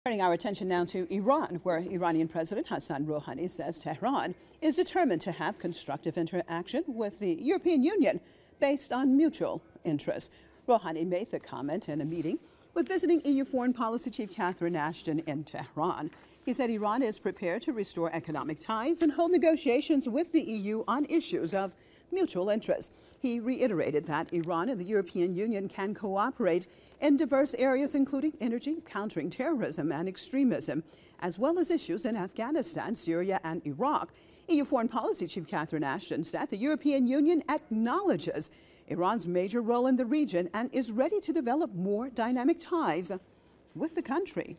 Turning our attention now to Iran, where Iranian President Hassan Rouhani says Tehran is determined to have constructive interaction with the European Union based on mutual interests. Rouhani made the comment in a meeting with visiting EU Foreign Policy Chief Catherine Ashton in Tehran. He said Iran is prepared to restore economic ties and hold negotiations with the EU on issues of mutual interest. He reiterated that Iran and the European Union can cooperate in diverse areas, including energy, countering terrorism and extremism, as well as issues in Afghanistan, Syria and Iraq. EU Foreign Policy Chief Catherine Ashton said the European Union acknowledges Iran's major role in the region and is ready to develop more dynamic ties with the country.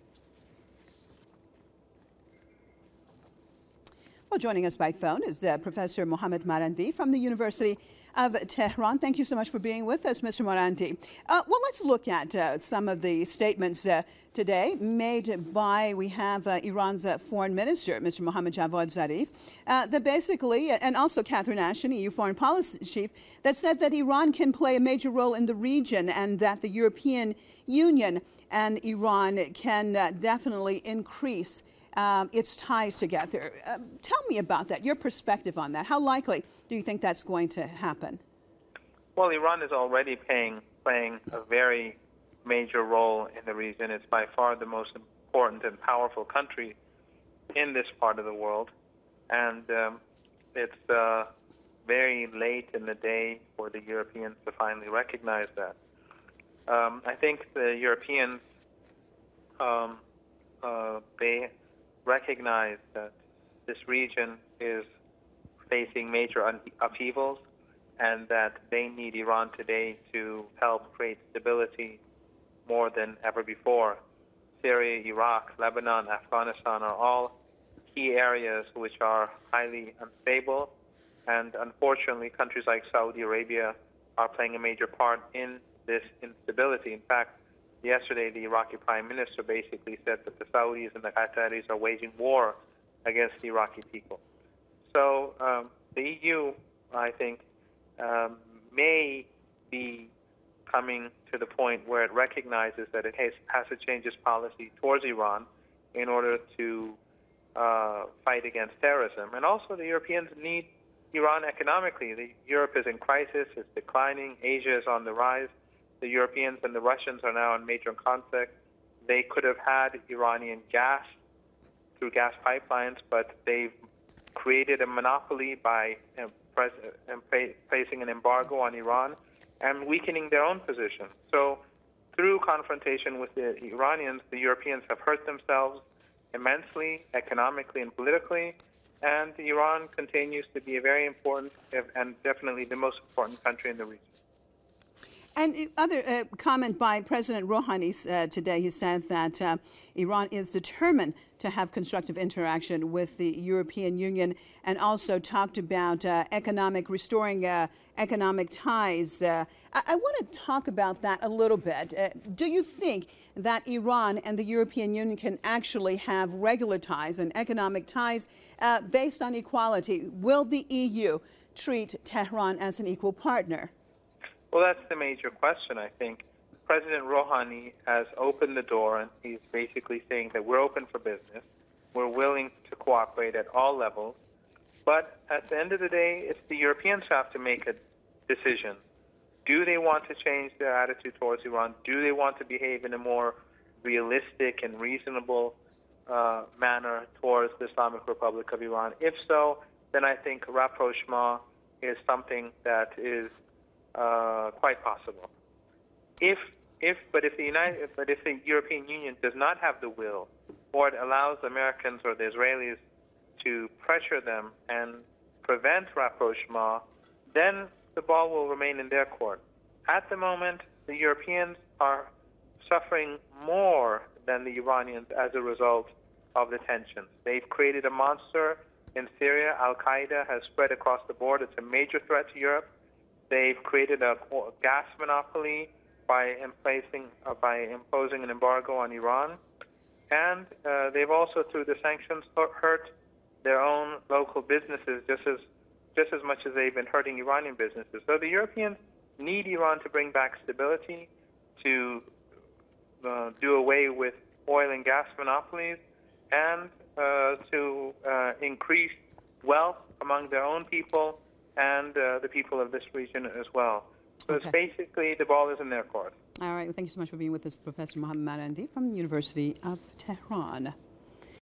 Well, joining us by phone is Professor Mohammad Marandi from the University of Tehran. Thank you so much for being with us, Mr. Marandi. Well, let's look at some of the statements today made by, we have Iran's Foreign Minister, Mr. Mohammad Javad Zarif, that basically, and also Catherine Ashton, EU Foreign Policy Chief, that said that Iran can play a major role in the region and that the European Union and Iran can definitely increase its ties together. Tell me about that, your perspective on that. How likely do you think that's going to happen? Well, Iran is already playing a very major role in the region. It's by far the most important and powerful country in this part of the world. And it's very late in the day for the Europeans to finally recognize that. I think the Europeans, they recognize that this region is facing major upheavals and that they need Iran today to help create stability more than ever before. Syria, Iraq, Lebanon, Afghanistan are all key areas which are highly unstable, and unfortunately countries like Saudi Arabia are playing a major part in this instability. In fact, yesterday, the Iraqi Prime Minister basically said that the Saudis and the Qataris are waging war against the Iraqi people. So the EU, I think, may be coming to the point where it recognizes that it has to change its policy towards Iran in order to fight against terrorism. And also the Europeans need Iran economically. Europe is in crisis, it's declining, Asia is on the rise. The Europeans and the Russians are now in major conflict. They could have had Iranian gas through gas pipelines, but they've created a monopoly by placing an embargo on Iran and weakening their own position. So through confrontation with the Iranians, the Europeans have hurt themselves immensely, economically and politically, and Iran continues to be a very important and definitely the most important country in the region. And other comment by President Rouhani today, he said that Iran is determined to have constructive interaction with the European Union, and also talked about restoring economic ties. I want to talk about that a little bit. Do you think that Iran and the European Union can actually have regular ties and economic ties based on equality? Will the EU treat Tehran as an equal partner? Well, that's the major question, I think. President Rouhani has opened the door, and he's basically saying that we're open for business. We're willing to cooperate at all levels. But at the end of the day, it's the Europeans who have to make a decision. Do they want to change their attitude towards Iran? Do they want to behave in a more realistic and reasonable manner towards the Islamic Republic of Iran? If so, then I think rapprochement is something that is quite possible. If the European Union does not have the will, or it allows the Americans or the Israelis to pressure them and prevent rapprochement, then the ball will remain in their court. At the moment, the Europeans are suffering more than the Iranians as a result of the tensions. They've created a monster in Syria. Al-Qaeda has spread across the board. It's a major threat to Europe. They've created a gas monopoly by imposing an embargo on Iran. And they've also, through the sanctions, hurt their own local businesses just as much as they've been hurting Iranian businesses. So the Europeans need Iran to bring back stability, to do away with oil and gas monopolies and to increase wealth among their own people and the people of this region as well. So it's basically the ball is in their court. All right. Well, thank you so much for being with us, Professor Mohammad Marandi from the University of Tehran.